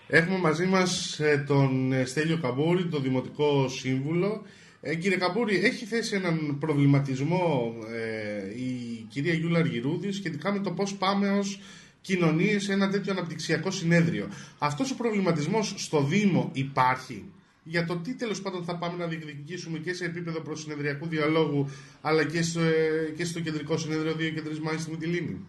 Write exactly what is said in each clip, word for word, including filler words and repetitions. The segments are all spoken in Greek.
Έχουμε μαζί μας ε, τον ε, Στέλιο Καμπούρη, τον Δημοτικό Σύμβουλο. Ε, κύριε Καμπούρη, έχει θέσει έναν προβληματισμό ε, η κυρία Γιούλα Αργυρούδη σχετικά με το πώς πάμε ως κοινωνίες σε ένα τέτοιο αναπτυξιακό συνέδριο. Αυτός ο προβληματισμός στο Δήμο υπάρχει για το τι τέλος πάντων θα πάμε να διεκδικήσουμε και σε επίπεδο προσυνεδριακού διαλόγου, αλλά και στο, ε, και στο Κεντρικό Συνέδριο δύο και τρεις Μάη στη Μυτιλήνη.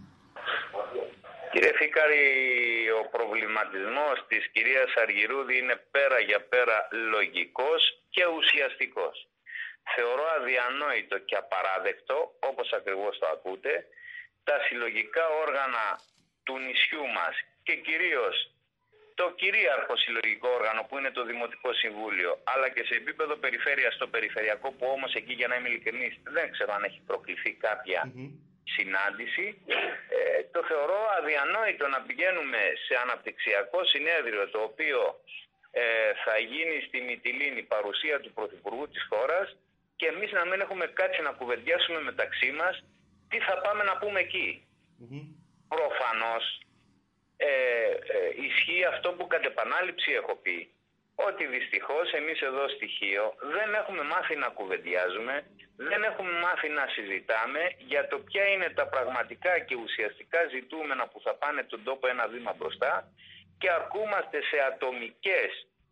Κύριε Φίκαρη, ο προβληματισμός της κυρίας Αργυρούδη είναι πέρα για πέρα λογικός και ουσιαστικός. Θεωρώ αδιανόητο και απαράδεκτο, όπως ακριβώς το ακούτε, τα συλλογικά όργανα του νησιού μας και κυρίως το κυρίαρχο συλλογικό όργανο που είναι το Δημοτικό Συμβούλιο, αλλά και σε επίπεδο περιφέρειας, στο περιφερειακό, που όμως εκεί, για να είμαι ειλικρινής, δεν ξέρω αν έχει προκληθεί κάποια mm-hmm. συνάντηση, ε, το θεωρώ αδιανόητο να πηγαίνουμε σε αναπτυξιακό συνέδριο το οποίο ε, θα γίνει στη Μυτιλήνη παρουσία του Πρωθυπουργού της χώρας και εμείς να μην έχουμε κάτσει να κουβεντιάσουμε μεταξύ μας τι θα πάμε να πούμε εκεί. Mm-hmm. Προφανώς ε, ε, ισχύει αυτό που κατ' επανάληψη έχω πει, ότι δυστυχώς εμείς εδώ στοιχείο δεν έχουμε μάθει να κουβεντιάζουμε, δεν έχουμε μάθει να συζητάμε για το ποια είναι τα πραγματικά και ουσιαστικά ζητούμενα που θα πάνε τον τόπο ένα βήμα μπροστά και αρκούμαστε σε ατομικές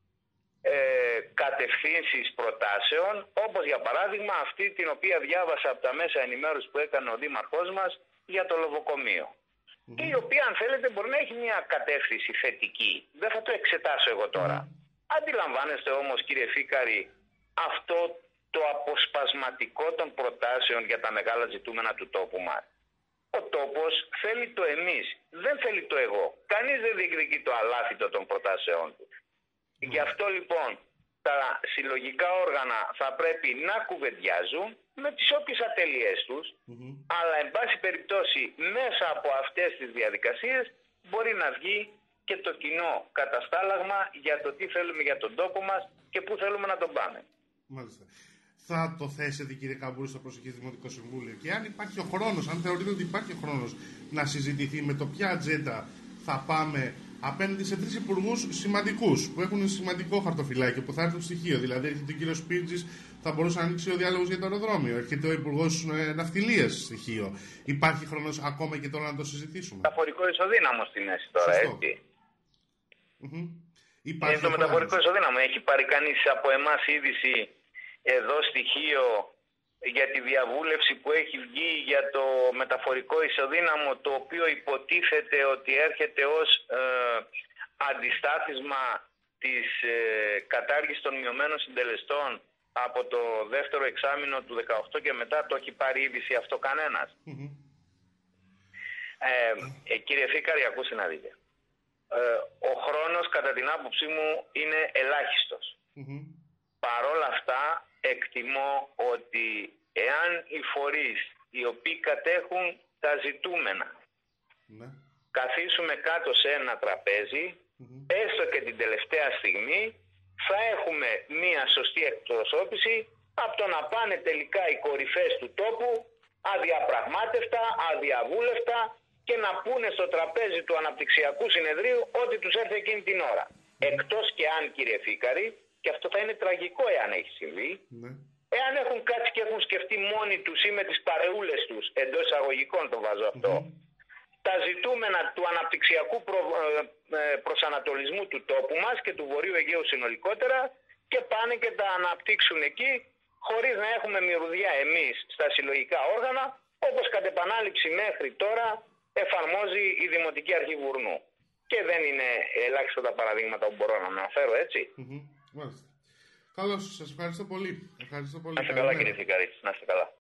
ε, κατευθύνσεις προτάσεων, όπως για παράδειγμα αυτή την οποία διάβασα από τα μέσα ενημέρωσης που έκανε ο Δήμαρχός μας για το λοβοκομείο. Mm-hmm. Η οποία, αν θέλετε, μπορεί να έχει μια κατεύθυνση θετική. Δεν θα το εξετάσω εγώ τώρα. Mm-hmm. Αντιλαμβάνεστε όμως, κύριε Φίκαρη, αυτό το αποσπασματικό των προτάσεων για τα μεγάλα ζητούμενα του τόπου μας. Ο τόπος θέλει το εμείς, δεν θέλει το εγώ. Κανείς δεν διεκδικεί το αλάθητο των προτάσεών του. Mm. Γι' αυτό λοιπόν τα συλλογικά όργανα θα πρέπει να κουβεντιάζουν με τις όποιες ατέλειές τους, mm-hmm. αλλά εν πάση περιπτώσει μέσα από αυτές τις διαδικασίες μπορεί να βγει και το κοινό καταστάλαγμα για το τι θέλουμε για τον τόπο μας και πού θέλουμε να τον πάμε. Μάλιστα. Θα το θέσετε, κύριε Καμπούρη, στο προσεχές Δημοτικό Συμβούλιο, και αν υπάρχει ο χρόνος, αν θεωρείτε ότι υπάρχει ο χρόνος να συζητηθεί με το ποια ατζέντα θα πάμε απέναντι σε τρεις υπουργούς σημαντικούς που έχουν σημαντικό χαρτοφυλάκιο που θα έρθουν στοιχείο. Δηλαδή, έρχεται ο κύριος Σπίρτζης, θα μπορούσε να ανοίξει ο διάλογος για το αεροδρόμιο. Έρχεται ο υπουργός ε, ναυτιλίας στοιχείο. Υπάρχει χρόνος ακόμα και τώρα να το συζητήσουμε. Μεταφορικό ισοδύναμο στη μέση τώρα, Σωστό. έτσι. Mm-hmm. Είναι το μεταφορικό ισοδύναμο. Έχει πάρει κανείς από εμάς είδηση εδώ στοιχείο για τη διαβούλευση που έχει βγει για το μεταφορικό ισοδύναμο, το οποίο υποτίθεται ότι έρχεται ως ε, αντιστάθισμα της ε, κατάργησης των μειωμένων συντελεστών από το δεύτερο εξάμηνο του δεκαοκτώ και μετά? Το έχει πάρει είδηση αυτό κανένας? Mm-hmm. ε, ε, κύριε Φίκαρη, ακούστε να δείτε. Ε, ο χρόνος κατά την άποψή μου είναι ελάχιστος. Mm-hmm. Παρόλα αυτά εκτιμώ ότι εάν οι φορείς οι οποίοι κατέχουν τα ζητούμενα mm-hmm. καθίσουμε κάτω σε ένα τραπέζι, mm-hmm. έστω και την τελευταία στιγμή, θα έχουμε μία σωστή εκπροσώπηση από το να πάνε τελικά οι κορυφές του τόπου αδιαπραγμάτευτα, αδιαβούλευτα και να πούνε στο τραπέζι του αναπτυξιακού συνεδρίου ό,τι τους έρθει εκείνη την ώρα. Mm-hmm. Εκτός και αν, κύριε Φίκαρη, και αυτό θα είναι τραγικό εάν έχει συμβεί, mm-hmm. εάν έχουν κάτσει και έχουν σκεφτεί μόνοι τους ή με τις παρεούλες τους, εντός εισαγωγικών το βάζω αυτό, mm-hmm. τα ζητούμενα του αναπτυξιακού προ, ε, προσανατολισμού του τόπου μας και του Βορείου Αιγαίου συνολικότερα και πάνε και τα αναπτύξουν εκεί, χωρίς να έχουμε μυρωδιά εμείς στα συλλογικά όργανα, όπως κατ' επανάληψη μέχρι τώρα εφαρμόζει η Δημοτική Αρχή Βουρνού. Και δεν είναι ελάχιστα τα παραδείγματα που μπορώ να αναφέρω, έτσι. Mm-hmm. Μάλιστα. Καλώς, σας ευχαριστώ πολύ. Ευχαριστώ πολύ. Να είστε καλά, κύριε Φίκαρη. Να είστε καλά.